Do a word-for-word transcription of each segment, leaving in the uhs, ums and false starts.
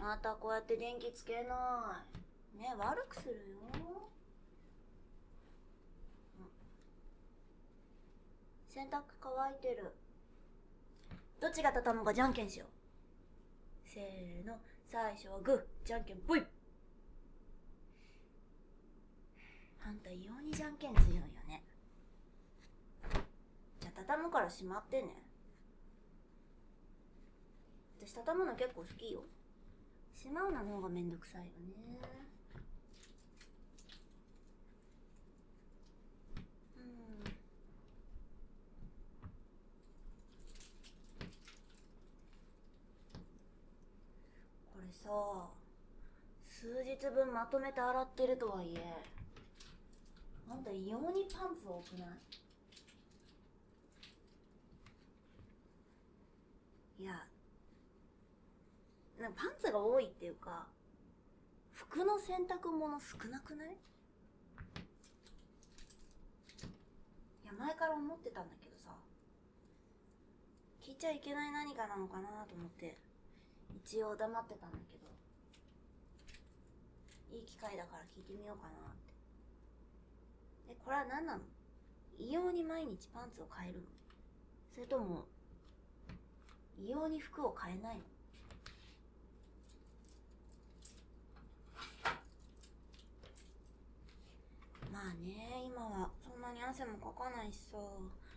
またこうやって電気つけない。ね、悪くするよ。洗濯乾いてる。どっちが畳むかじゃんけんしよう。せーの、最初はグー、じゃんけんぽい。あんた異様にじゃんけん強いよね。じゃあ畳むからしまってね。私畳むの結構好きよ。しまうの方がめんどくさいよね。うん。これさ、数日分まとめて洗ってるとはいえ、あんた異様にパンツ多くない？いや、なんかパンツが多いっていうか、服の洗濯物少なくない？いや、前から思ってたんだけどさ、聞いちゃいけない何かなのかなと思って一応黙ってたんだけど、いい機会だから聞いてみようかなって。え、これは何なの？異様に毎日パンツを変えるの？それとも異様に服を変えないの？まあね、今はそんなに汗もかかないしさ、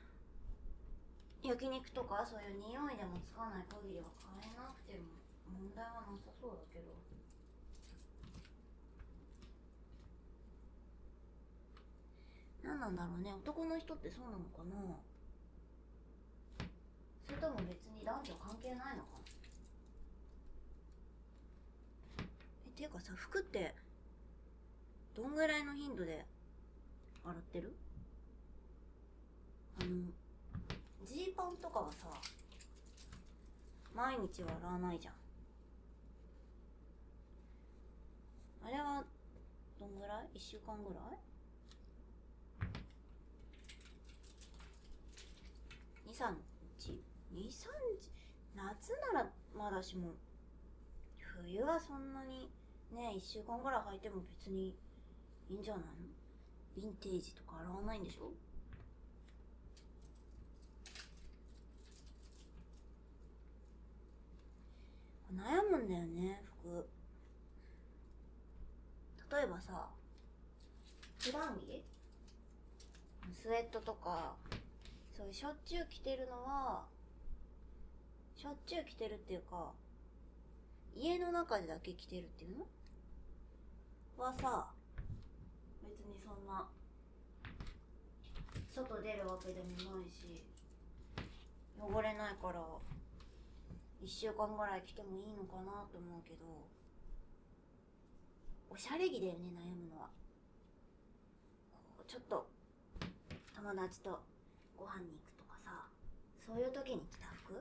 焼肉とかそういう匂いでもつかない限りは変えなくても問題はなさそうだけど。何なんだろうね、男の人ってそうなのかな。それとも別に男女関係ないのかな。え、ていうかさ、服ってどんぐらいの頻度で洗ってる？あのジーパンとかはさ、毎日は洗わないじゃん。あれはどんぐらい？いっしゅうかんぐらい？に、さんにち？ に、さんにち？夏ならまだしも、冬はそんなにね、いっしゅうかんぐらい履いても別にいいんじゃないの？ヴィンテージとか洗わないんでしょ？悩むんだよね、服。例えばさ、普段着？スウェットとか、そういうしょっちゅう着てるのは、しょっちゅう着てるっていうか、家の中でだけ着てるっていうのはさ、別にそんな外出るわけでもないし、汚れないからいっしゅうかんぐらい着てもいいのかなと思うけど、おしゃれ着だよね、悩むのは。こうちょっと友達とご飯に行くとかさ、そういう時に着た服？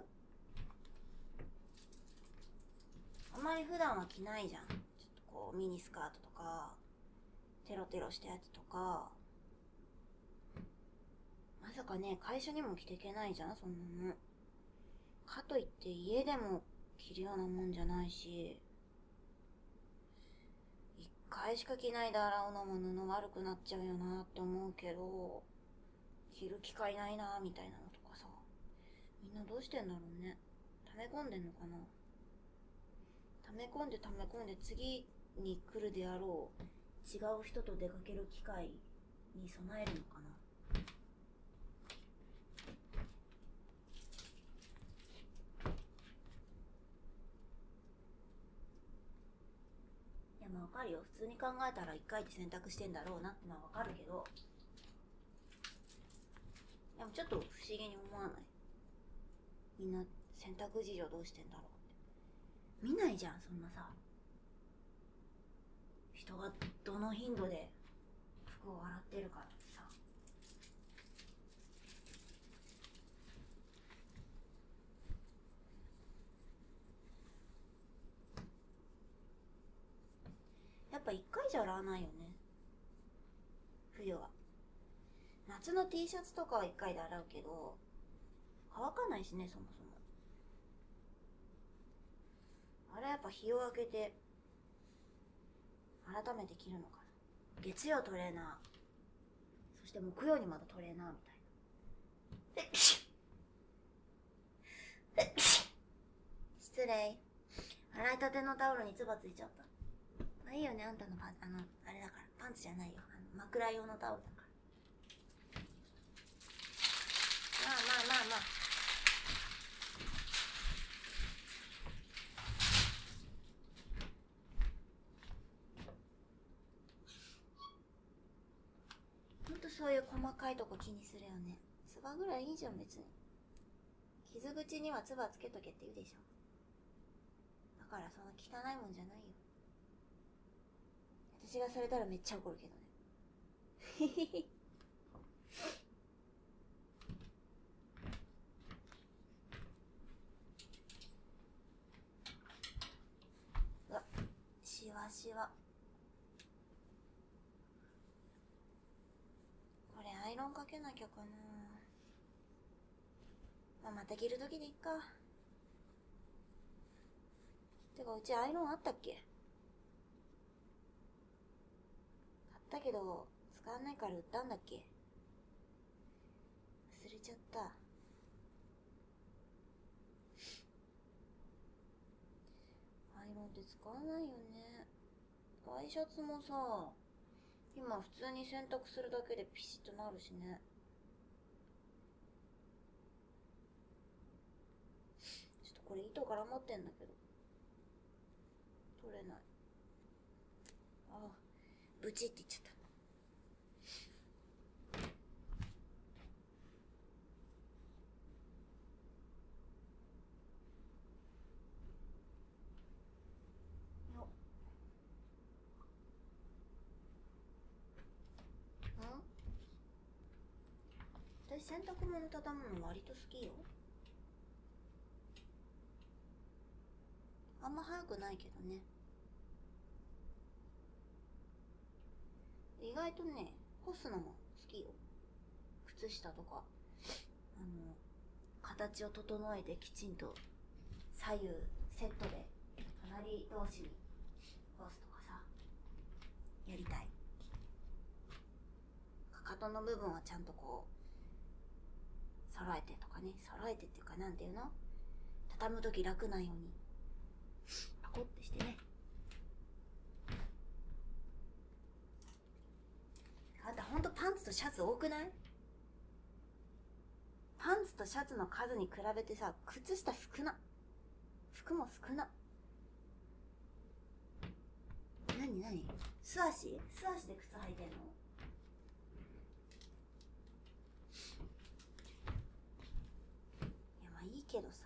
あまり普段は着ないじゃん。ちょっとこうミニスカートとかテロテロしたやつとか。まさかね、会社にも着ていけないじゃん、そんなの。かといって家でも着るようなもんじゃないし、一回しか着ないで洗うのも布悪くなっちゃうよなって思うけど、着る機会ないなみたいなのとかさ、みんなどうしてんだろうね。溜め込んでんのかな。溜め込んで溜め込んで次に来るであろう違う人と出かける機会に備えるのかな。いや、まあわかるよ、普通に考えたら一回で選択してんだろうなってのはわかるけど、でもちょっと不思議に思わない？みんな洗濯事情どうしてんだろうって。見ないじゃん、そんなさ、人がどの頻度で服を洗ってるかってさ。やっぱ一回じゃ洗わないよね、冬は。夏の T シャツとかは一回で洗うけど、乾かないしね、そもそも。 あれはやっぱ日を明けて改めて着るのかな。月曜トレーナー、そして木曜にまたトレーナーみたいな。失礼。洗いたてのタオルに唾ついちゃった。まあいいよね、あんたのパン、あの、あれだから、パンツじゃないよ。あの枕用のタオルだから。まあまあまあまあ。ほんとそういう細かいとこ気にするよね。つばぐらいいいじゃん別に。傷口にはつばつけとけって言うでしょ。だからそんな汚いもんじゃないよ。私がされたらめっちゃ怒るけどね。うわ、しわしわ。これアイロンかけなきゃかな。まあ、また着るときでいっか。てかうちアイロンあったっけ？買ったけど使わないから売ったんだっけ？忘れちゃった。アイロンって使わないよね。ワイシャツもさ、今普通に洗濯するだけでピシッとなるしね。ちょっとこれ糸絡まってんだけど取れない。ああ、ブチって言っちゃった。私洗濯物畳むの割と好きよ。あんま早くないけどね。意外とね、干すのも好きよ。靴下とかあの形を整えてきちんと左右セットで隣同士に干すとかさ、やりたい。かかとの部分はちゃんとこう揃えてとかね、揃えてっていうかなんていうの、畳むとき楽なようにパコってしてね。あんたほんとパンツとシャツ多くない？パンツとシャツの数に比べてさ、靴下少な。服も少な。なになに？素足？素足で靴履いてんの？いやまあいいけどさ。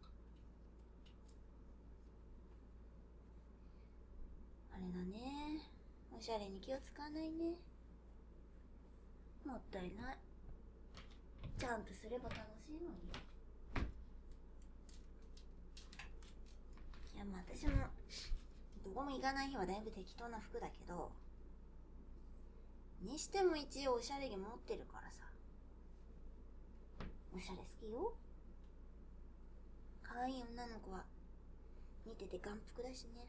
あれだね。おしゃれに気を使わないね。もったいない。ちゃんとすれば楽しいのに。いやまあ私もどこも行かない日はだいぶ適当な服だけど、にしても一応おしゃれ着持ってるからさ。おしゃれ好きよ。可愛い女の子は見てて眼福だしね。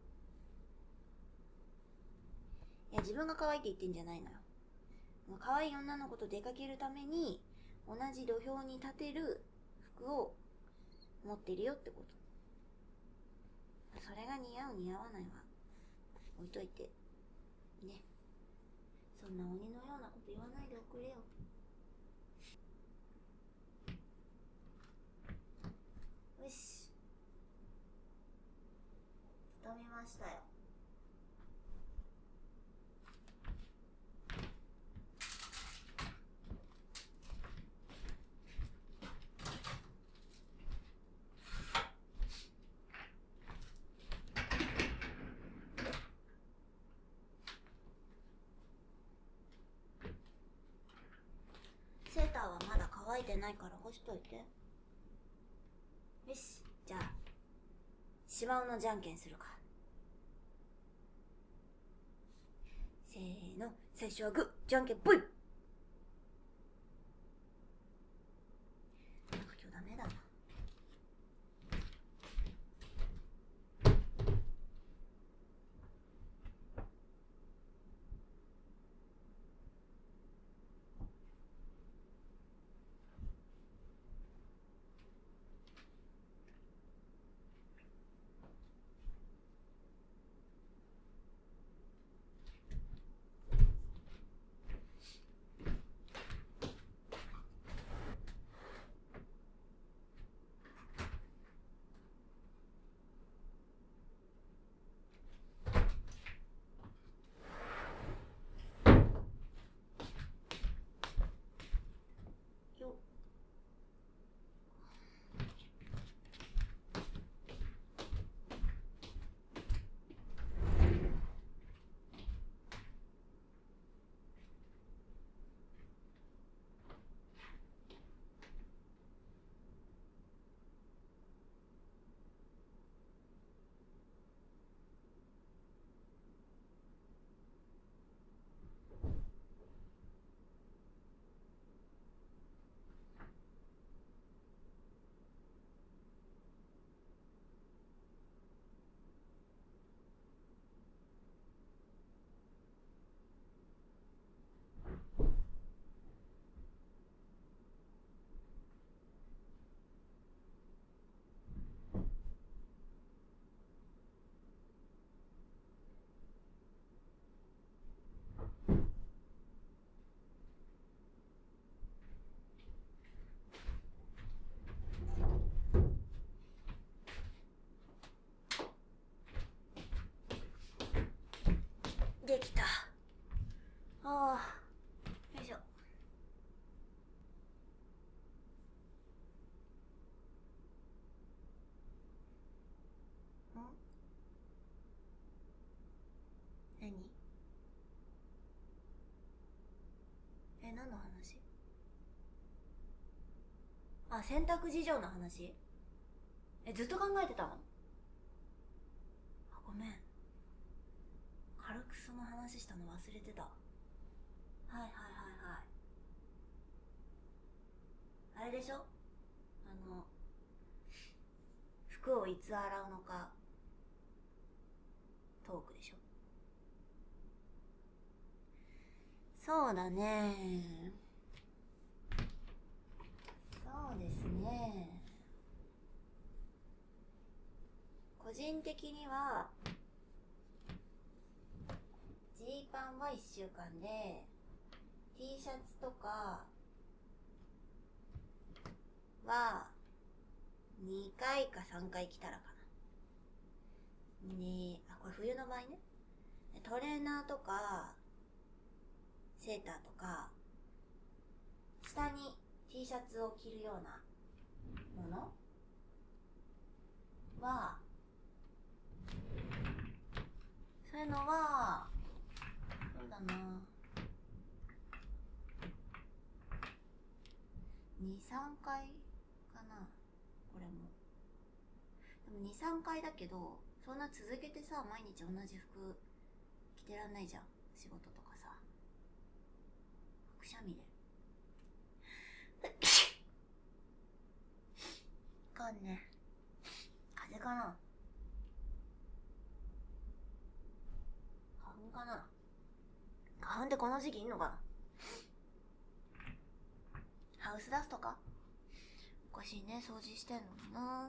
いや自分が可愛いって言ってんじゃないのよ。もう可愛い女の子と出かけるために同じ土俵に立てる服を持ってるよってこと。それが似合う似合わないは置いといてね。そんな鬼のようなこと言わないでおくれよ。よし、畳みましたよ。セーターはまだ乾いてないから干しといて。よし、じゃあしまうのじゃんけんするか。せーの、最初はグー、じゃんけんぽい。なんか今日ダメだな。 え、何の話？あ、洗濯事情の話？え、ずっと考えてたの？あ、ごめん。軽くその話したの忘れてた。はいはいはいはい。あれでしょ？あの、服をいつ洗うのかトークでしょ？そうだね。そうですね。個人的にはジーパンはいっしゅうかんで T シャツとかはにかいかさんかい着たらかな。ね、あ、これ冬の場合ね。トレーナーとかセーターとか下に T シャツを着るようなものは、そういうのはそうだな、にさんかいかな。これもでもにさんかいだけど、そんな続けてさ毎日同じ服着てらんないじゃん。仕事とかさ、くしゃみでかんね。風邪かな、花粉かな。花粉ってこの時期いんのかな。ハウスダストか。おかしいね、掃除してんのにな。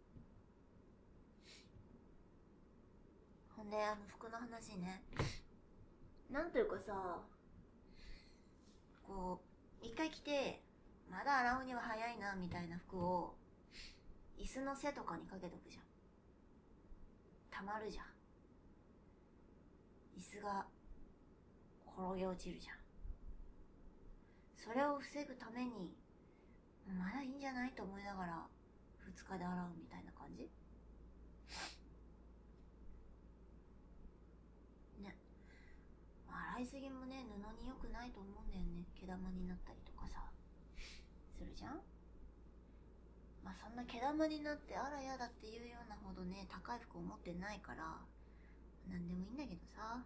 ほんで、あの服の話ね、なんというかさ、こう一回着てまだ洗うには早いなみたいな服を椅子の背とかにかけとくじゃん。たまるじゃん。椅子が転げ落ちるじゃん。それを防ぐためにまだいいんじゃないと思いながらふつかで洗うみたいな感じね。洗いすぎもね、布に良くないと思うんだよね。毛玉になったりとかさするじゃん。まあそんな毛玉になってあらやだっていうようなほどね高い服を持ってないからなんでもいいんだけどさ、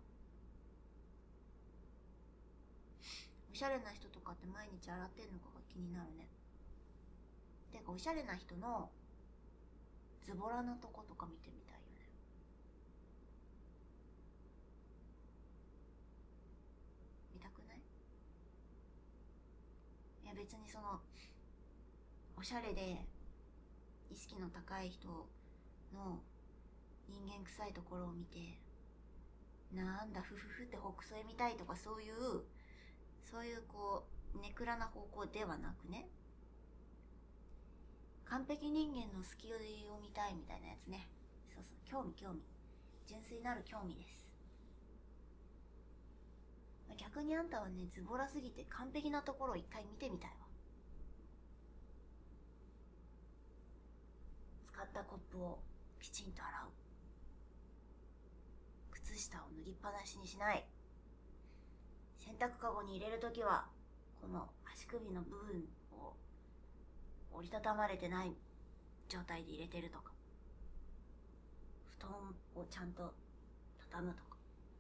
おしゃれな人とかって毎日洗ってんのかが気になるね。てかおしゃれな人のズボラなとことか見てみたいよね。見たくない？いや別にそのおしゃれで意識の高い人の人間臭いところを見てなんだフフフってほくそ笑みたいとかそういうそういうこうネクラな方向ではなくね、完璧人間の隙を見たいみたいなやつね。そうそう、興味興味、純粋なる興味です。逆にあんたはねズボラすぎて完璧なところを一回見てみたいわ。使ったコップをきちんと洗う、靴下を脱ぎっぱなしにしない、洗濯かごに入れるときはこの足首の部分を折りたたまれてない状態で入れてるとか、布団をちゃんと畳むとか、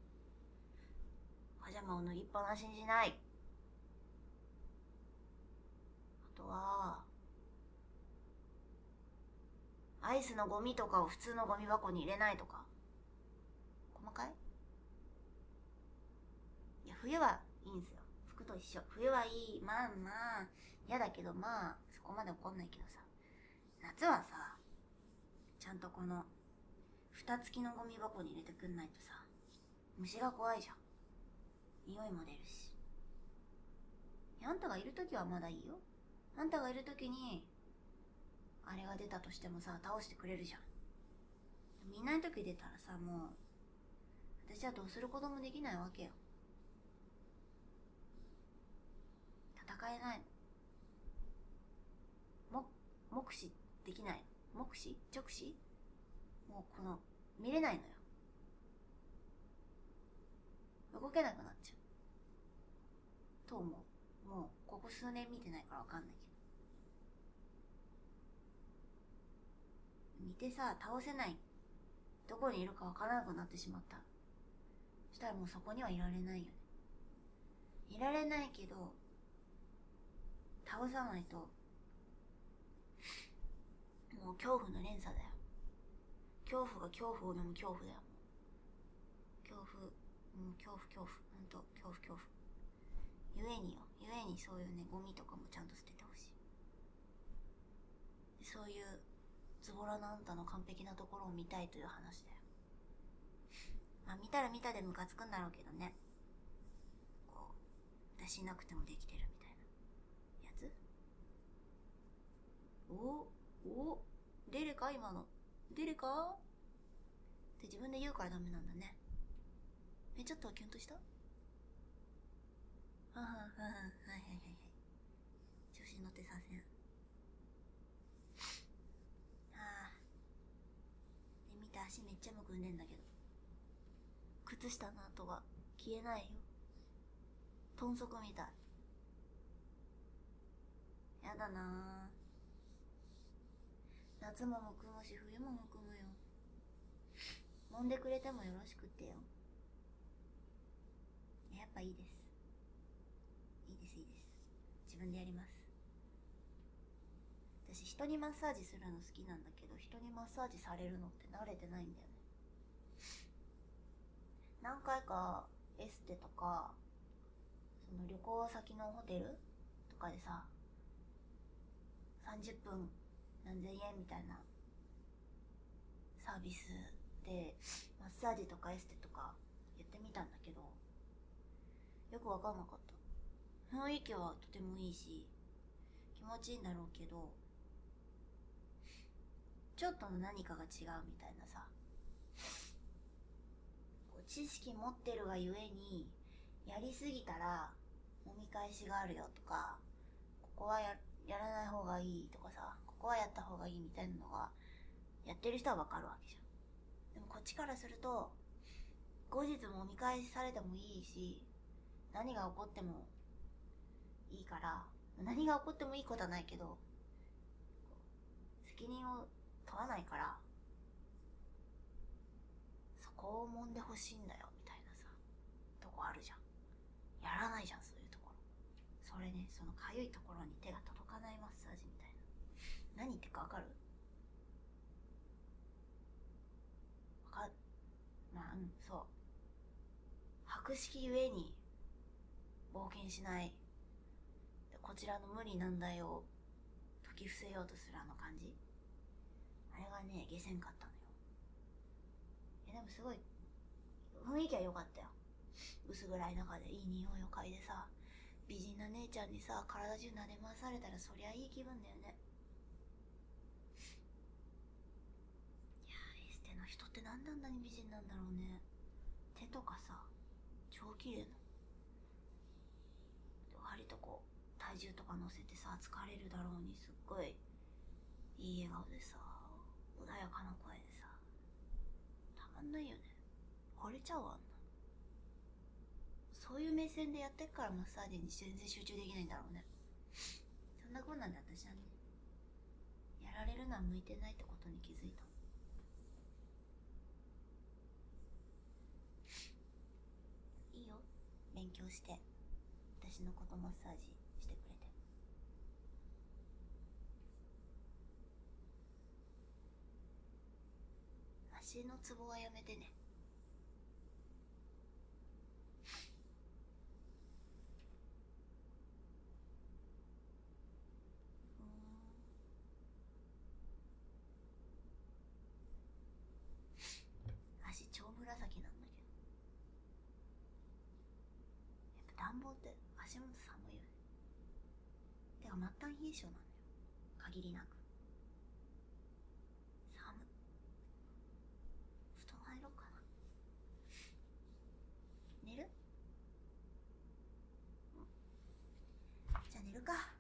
パジャマを脱ぎっぱなしにしない、あとはアイスのゴミとかを普通のゴミ箱に入れないとか。細かい？いや冬はいいんすよ、服と一緒。冬はいい、まあまあ嫌だけど、まあそこまで怒んないけどさ、夏はさちゃんとこの蓋付きのゴミ箱に入れてくんないとさ虫が怖いじゃん。匂いも出るし。あんたがいるときはまだいいよ。あんたがいるときにあれが出たとしてもさ倒してくれるじゃん。いないとき出たらさ、もう私はどうすることもできないわけよ。戦えないの。も目視できないの。目視直視もうこの見れないのよ。動けなくなっちゃうと思う。 もうここ数年見てないからわかんないけど、見てさ倒せない、どこにいるかわからなくなってしまった。そしたらもうそこにはいられないよね。いられないけど倒さないともう恐怖の連鎖だよ。恐怖が恐怖を呼ぶ恐怖だよ。恐怖、もう恐怖恐怖、ほんと恐怖恐怖。ゆえによ、ゆえにそういうね、ゴミとかもちゃんと捨ててほしい。そういうズボラなあんたの完璧なところを見たいという話だよ。まあ見たら見たでムカつくんだろうけどね。こう私いなくてもできてるみたいなやつ。おお、デレか今の。デレかって自分で言うからダメなんだね。え、ちょっとキュンとした？はははは、はいはいはいはい。調子に乗ってさせん。ああ。で、見た足めっちゃむくんでんだけど。靴下の跡が消えないよ。豚足みたい。やだなぁ。夏もむくむし冬もむくむよ。揉んでくれてもよろしくってよ。やっぱいいです。いいですいいです。自分でやります。私人にマッサージするの好きなんだけど、人にマッサージされるのって慣れてないんだよね。何回かエステとかその旅行先のホテルとかでさ、さんじゅっぷん何千円みたいなサービスでマッサージとかエステとかやってみたんだけど、よくわかんなかった。雰囲気はとてもいいし気持ちいいんだろうけど、ちょっとの何かが違うみたいなさ、知識持ってるがゆえにやりすぎたら揉み返しがあるよとか、ここは や, やらない方がいいとかさ、ここはやった方がいいみたいなのがやってる人はわかるわけじゃん。でもこっちからすると後日揉み返しされてもいいし、何が起こってもいいから、何が起こってもいいことはないけど責任を問わないから、そこを揉んでほしいんだよみたいなさとこあるじゃん。やらないじゃんそういうところ。それね、そのかゆいところに手が届かないマッサージみたいな。何言ってるかわかる？わかる？まあうん、そう。博識ゆえに冒険しないで、こちらの無理難題を解き伏せようとするあの感じ、あれがね下せんかったのよ。えでもすごい雰囲気は良かったよ。薄暗い中でいい匂いを嗅いでさ、美人な姉ちゃんにさ体中撫で回されたらそりゃいい気分だよね。いやー、エステの人ってなんであんなに美人なんだろうね。手とかさ超綺麗な。割とこう体重とか乗せてさ疲れるだろうに、すっごいいい笑顔でさ、穏やかな声でさ、たまんないよね。惚れちゃうわあんな。そういう目線でやってっからマッサージに全然集中できないんだろうね。そんなこんなんで私はね、やられるのは向いてないってことに気づいた。いいよ、勉強して私のことマッサージしてくれて。足のツボはやめてね。足超紫なんだけど、やっぱ暖房って足元寒いよね。てか末端冷え性なのよ、限りなく。寒っ。布団入ろうかな。寝る？じゃあ寝るか。